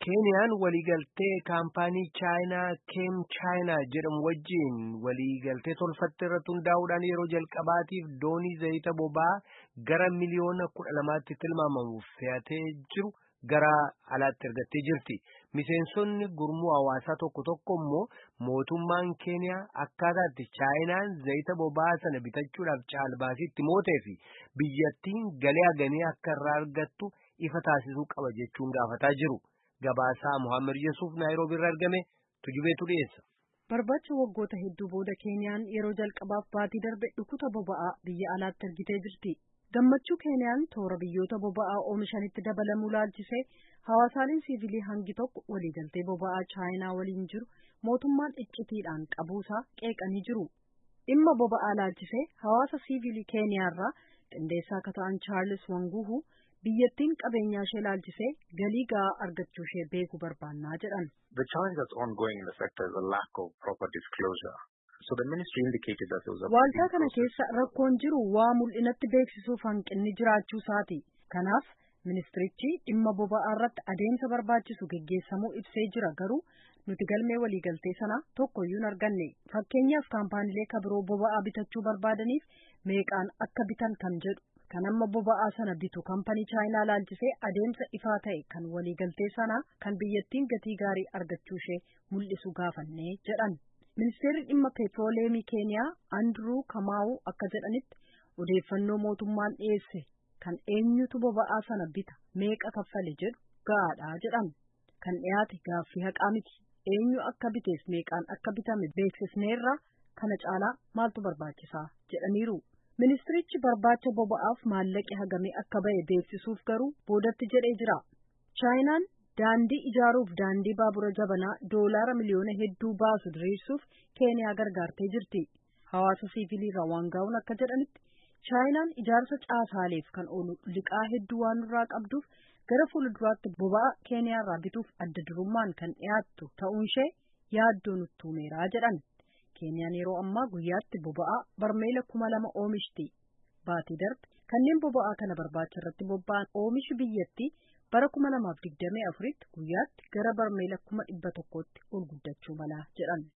Keeniyaan waliigaltee kaampaanii Chaayinaa Keem Chaayinaa jedhamu wajjin waliigaltee tolfatte irratti hundaa'uudhaan yeroo jalqabaatiif doonii zayita boba'aa gara miliyoona 12tti tilmaamamuuf fe'atee jiru gara alaatti ergattee jirti. Miseensonni gurmuu hawaasaa tokko tokko immoo mootummaan Keeniyaa akkaataatti Chaayinaan zayita boba'aa sana bitachuudhaaf caalbaasitti mootee fi biyyattiin galii haganii akka irraa argattu ifa taasisuu qaba jechuun gaafataa jiru. Gabaasaa Muhammad Yesuuf Naayiroobii irraa argame tujubeetu dhiyeessa. Barbaacha waggoota hedduu booda Keeniyaan yeroo jalqabaaf baatii darbe dhukuta boba'aa biyya alaatti ergitee jirti. Gammachuu Keeniyaan toora biyyoota boba'aa oomishanitti dabalamuu laalchisee hawaasaaleen siivilii hangi tokko waliigaltee boba'aa Chaayinaa waliin jiru mootummaan iccitiidhaan qabuusaa qeeqanii jiru. Dhimma boba'aa laalchisee hawaasa siivilii Keeniyaarraa qindeessaa akka ta'an Chaarlis Wanguhu biyyattiin qabeenyaa ishee laalchisee galii gahaa argachuu ishee beekuu barbaannaa jedhan. The challenge that's ongoing in the sector is a lack of proper disclosure. So the ministry indicated that there was a Waaltaa kana keessa rakkoon jiru waa mul'inatti beeksisuuf hanqinni jiraachuu isaati. Kanaaf ministirichi dhimma boba'aa irratti adeemsa barbaachisu geggeessamuu ibsee jira garuu nuti galmee waliigaltee sana tokkoyyuu hin arganne. Fakkeenyaaf kaampaaniilee kabiroo boba'aa bitachuu barbaadaniif meeqaan akka bitan kan jedhu. Kan amma boba'aa sana bitu kaampanii Chaayinaa laalchisee adeemsa ifaa ta'e kan waliigaltee sana kan biyyattiin gatii gaarii argachuu ishee mul'isu gaafannee jedhan. Ministeerri dhimma peetrooleemii Keeniyaa Andruu Kamaawu akka jedhanitti odeeffannoo mootummaan dhiyeesse kan eenyutu boba'aa sana bita meeqa kaffale jedhu gahaadha jedhan. Kan dhiyaate gaaffii haqaa miti. Eenyu akka biteef meeqaan akka bitame beeksisneerra kana caalaa maaltu barbaachisaa jedhaniiru. Ministirichi barbaacha boba'aaf maallaqi hagamee akka ba'e beeksisuuf garuu boodatti jedhee jira. Chaayinaan daandii ijaaruuf daandii baabura jabanaa doolaara miliyoona hedduu baasu diriirsuuf Keeniyaa gargaartee jirti. Hawaasa siivilii Wangaawun akka jedhanitti Chaayinaan ijaarsa caasaaleef kan oolu liqaa hedduu waan irraa qabduuf gara fuulduraatti boba'aa Keeniyaarraa bituuf adda durummaan kan dhiyaattu ta'uun ishee yaaddoo nutti uumeera jedhan. Keeniyaan yeroo ammaa guyyaatti boba'aa barmeela 2,000 oomishti. Baatii darbe kanneen boba'aa kana barbaacha irratti bobba'an oomishi biyyattii bara 2024tti guyyaatti gara barmeela 100,000tti ol guddachuu mala jedhan.